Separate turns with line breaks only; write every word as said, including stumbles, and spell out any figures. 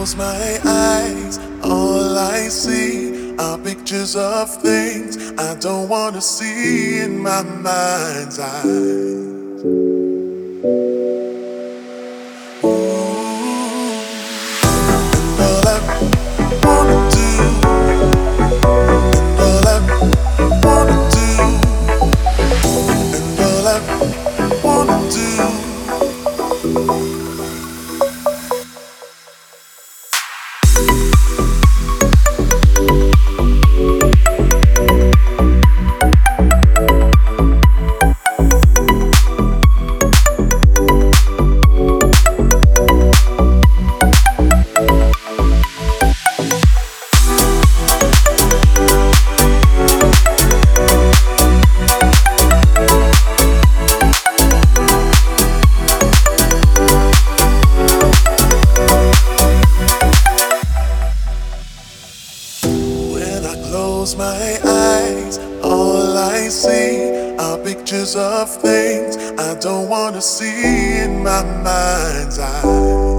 close my eyes, all I see are pictures of things I don't wanna see in my mind's eye. Ooh. And all I wanna do, and all I wanna do, and all I wanna do. Close my eyes, all I see are pictures of things I don't wanna see in my mind's eye.